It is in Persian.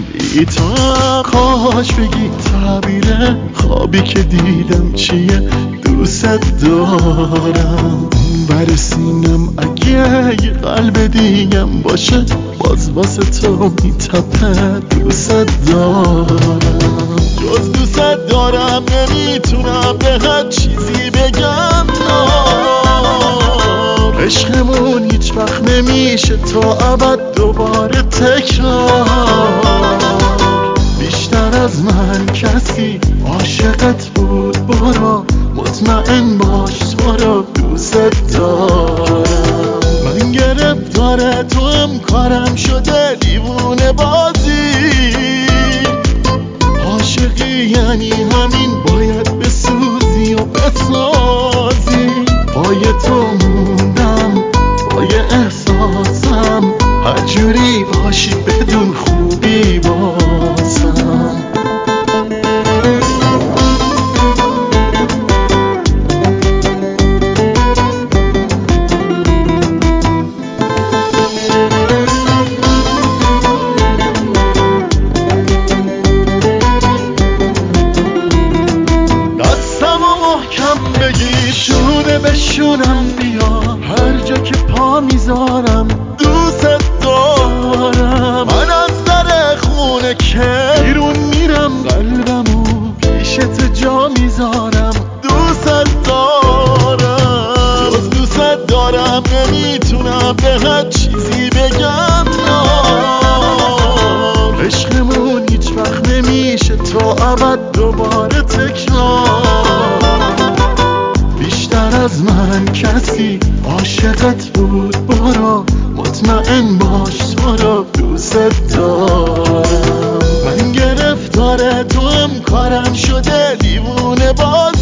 بی تو هم کاش بگی تعبیر خوابی که دیدم چیه. دوست دارم بر سینم اگه یه قلب دیگم باشه باز واسه تو میتپه. دوست دارم جز دوست دارم نمیتونم بهت چیزی بگم. عشقمون هیچ وقت نمیشه تا ابد دوباره تکرار. بیشتر از من کسی عاشقت بود برو مطمئن باش تو رو دوست دارم. من گرفتار تو هم کارم شده دیوونه بازی. عاشقی یعنی همین باید بسوزی و بسازی. پای تو موندم پای احساسم هر جوری باشی بدون خوبی بازم. بگی شونه بشونم بیا هر جا که پا میذارم دوست دارم. من از در خونه که بیرون میرم قلبمو پیشت جا میذارم. دوست دارم جز دوست دارم نمیتونم بهت چیزی بگم. عشقمون هیچ وقت نمیشه تا ابد دوباره تکرار. از من کسی عاشقت بود برو مطمئن باش تو رو دوست دارم. من گرفتار تو هم کارم شده دیوونه باز.